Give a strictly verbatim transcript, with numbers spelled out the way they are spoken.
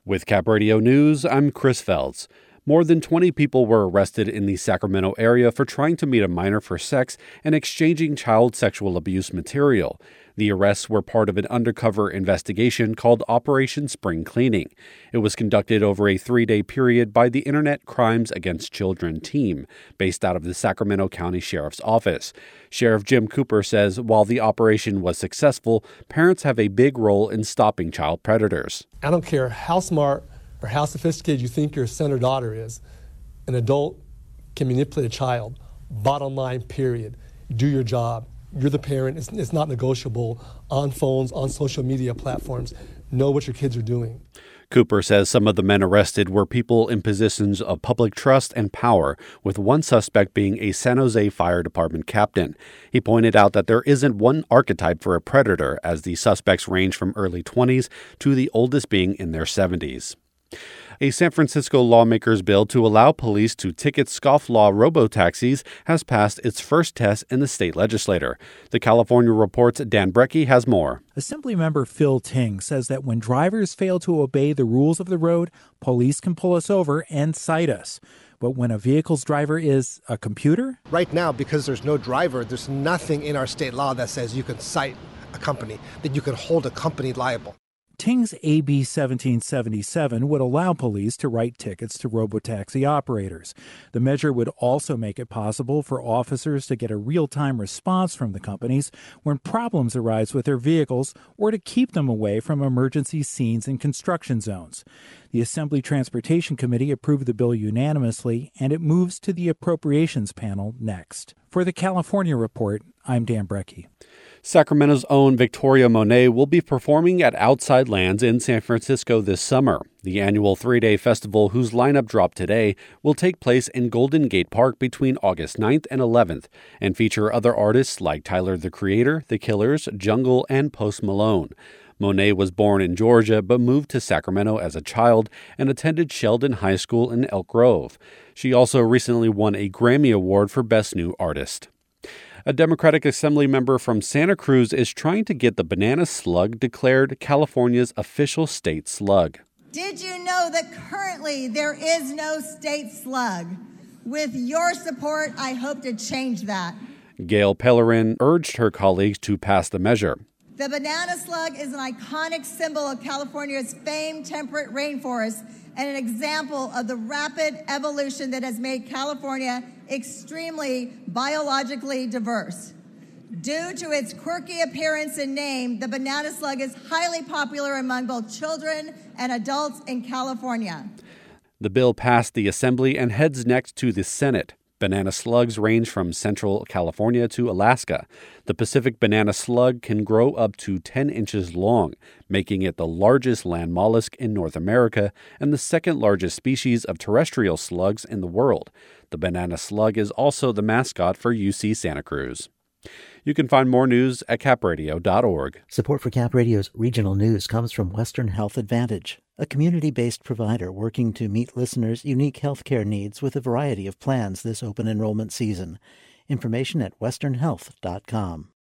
With Cap Radio News, I'm Chris Feltz. More than twenty people were arrested in the Sacramento area for trying to meet a minor for sex and exchanging child sexual abuse material. The arrests were part of an undercover investigation called Operation Spring Cleaning. It was conducted over a three-day period by the Internet Crimes Against Children team, based out of the Sacramento County Sheriff's Office. Sheriff Jim Cooper says while the operation was successful, parents have a big role in stopping child predators. I don't care how smart or how sophisticated you think your son or daughter is, an adult can manipulate a child. Bottom line, period. Do your job. You're the parent. It's, it's not negotiable on phones, on social media platforms. Know what your kids are doing. Cooper says some of the men arrested were people in positions of public trust and power, with one suspect being a San Jose Fire Department captain. He pointed out that there isn't one archetype for a predator, as the suspects range from early twenties to the oldest being in their seventies. A San Francisco lawmaker's bill to allow police to ticket scofflaw robotaxis has passed its first test in the state legislature. The California Report's Dan Brecky has more. Assemblymember Phil Ting says that when drivers fail to obey the rules of the road, police can pull us over and cite us. But when a vehicle's driver is a computer? Right now, because there's no driver, there's nothing in our state law that says you can cite a company, that you can hold a company liable. Ting's A B seventeen seventy-seven would allow police to write tickets to robotaxi operators. The measure would also make it possible for officers to get a real-time response from the companies when problems arise with their vehicles or to keep them away from emergency scenes and construction zones. The Assembly Transportation Committee approved the bill unanimously, and it moves to the Appropriations Panel next. For the California Report, I'm Dan Brecky. Sacramento's own Victoria Monet will be performing at Outside Lands in San Francisco this summer. The annual three-day festival, whose lineup dropped today, will take place in Golden Gate Park between August ninth and eleventh and feature other artists like Tyler the Creator, The Killers, Jungle, and Post Malone. Monet was born in Georgia but moved to Sacramento as a child and attended Sheldon High School in Elk Grove. She also recently won a Grammy Award for Best New Artist. A Democratic Assembly member from Santa Cruz is trying to get the banana slug declared California's official state slug. Did you know that currently there is no state slug? With your support, I hope to change that. Gail Pellerin urged her colleagues to pass the measure. The banana slug is an iconic symbol of California's famed temperate rainforest and an example of the rapid evolution that has made California extremely biologically diverse. Due to its quirky appearance and name, the banana slug is highly popular among both children and adults in California. The bill passed the Assembly and heads next to the Senate. Banana slugs range from central California to Alaska. The Pacific banana slug can grow up to ten inches long, making it the largest land mollusk in North America and the second largest species of terrestrial slugs in the world. The banana slug is also the mascot for U C Santa Cruz. You can find more news at cap radio dot org. Support for Cap Radio's regional news comes from Western Health Advantage, a community-based provider working to meet listeners' unique healthcare needs with a variety of plans this open enrollment season. Information at western health dot com.